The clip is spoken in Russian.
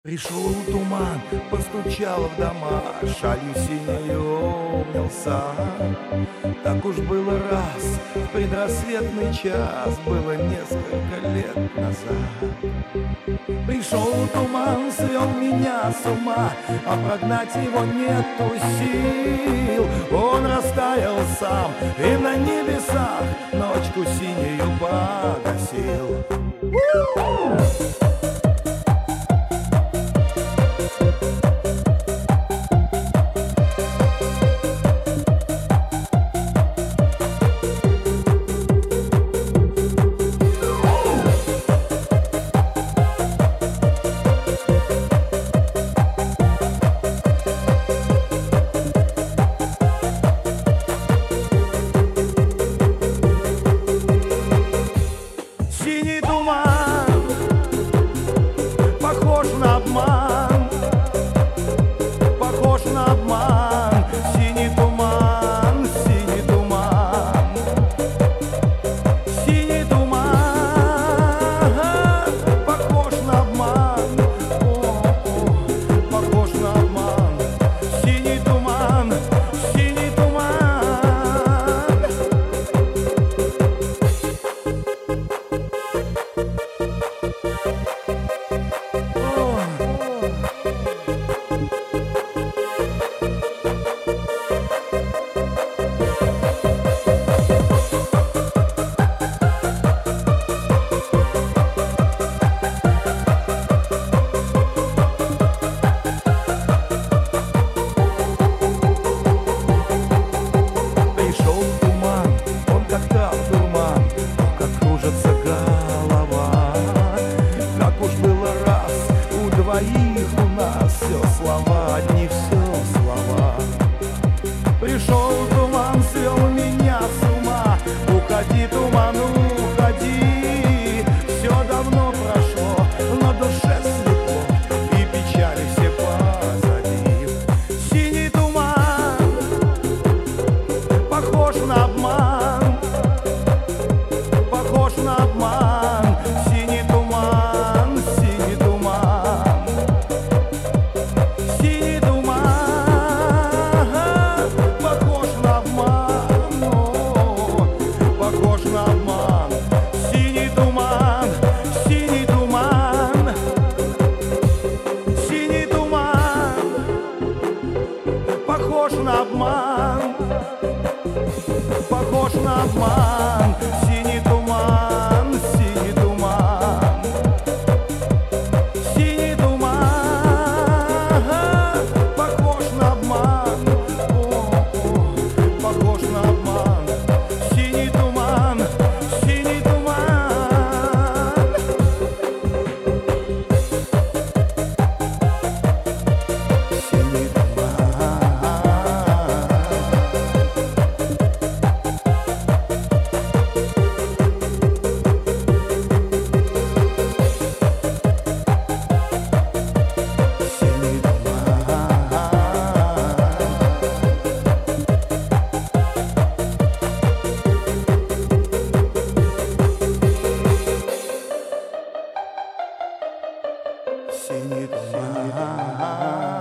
Пришел туман, постучал в дома, шалью синею обнял сад. Так уж было раз, в предрассветный час, было несколько лет назад. Пришел туман, свел меня с ума, а прогнать его нету сил. Он растаял сам и на небесах ночку синею погасил. Синий туман, похож на обман, похож на обман. Синий туман, синий туман, синий туман, похож на обман, похож на обман. Синий туман, синий туман. Двоих у нас все слова, одни все слова. Пришел туман, свел меня с ума. Уходи, туман, уходи. Все давно прошло, на душе светло, и печали все позади. Синий туман, похож на обман, похож на обман. Синий туман, синий туман. Синий туман, похож на обман, похож на обман. Синий туман, синий туман, синий туман, похож на обман, похож на обман. Синий туман, синий туман, синий туман, похож на обман, похож на обман. Синий туман, синий туман. Синий Синий туман.